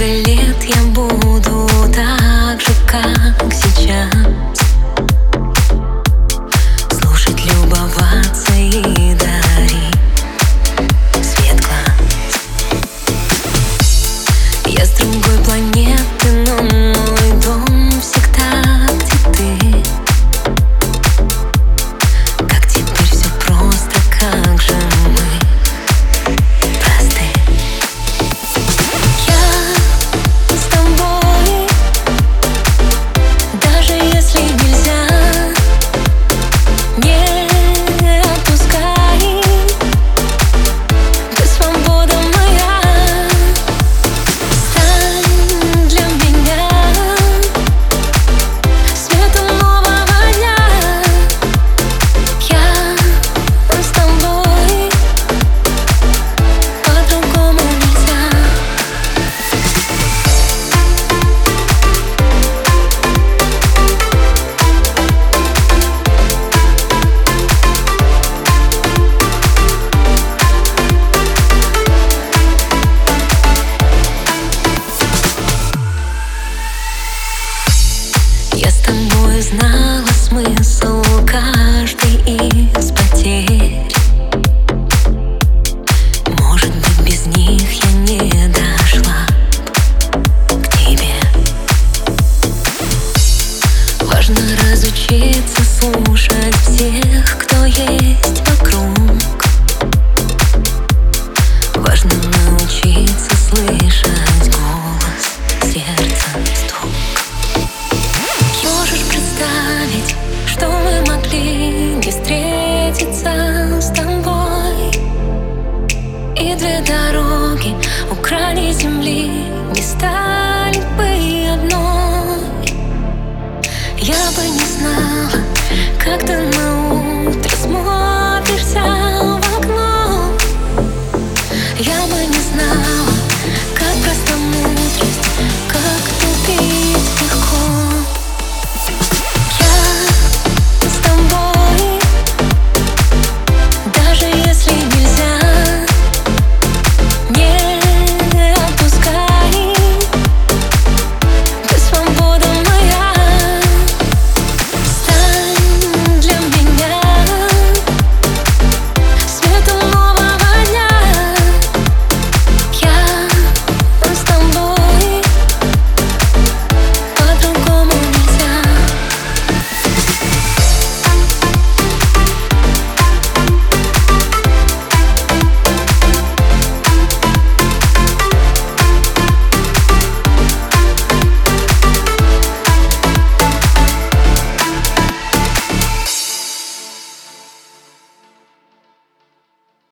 лет я буду так же, как сейчас, слушать, любоваться и дарить свет глаз. Я с другой планеты, но мой дом всегда где ты. Как теперь все просто, как же мы просты. Я с тобой, даже если нельзя, не отпускай. Ты свобода моя, стань для меня светом нового дня. Я с тобой, по-другому нельзя. Я с тобой знала смысл каждой из потерь. Может быть, без них я не дошла к тебе. Важно разучиться слушать всех, кто есть вокруг. Важно научиться слышать голос, сердца стук. Можешь представить, что мы могли не встретиться с тобой, и две дороги у края земли не стали бы одной. Я бы не знала, как ты на утро смотришься в окно. Я бы не знала,